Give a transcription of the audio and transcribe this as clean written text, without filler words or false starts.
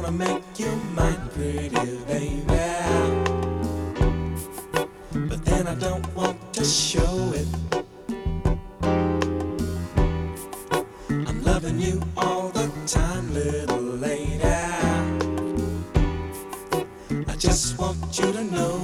wanna make you mine, pretty baby. But then I don't want to show it. I'm loving you all the time, little lady. I just want you to know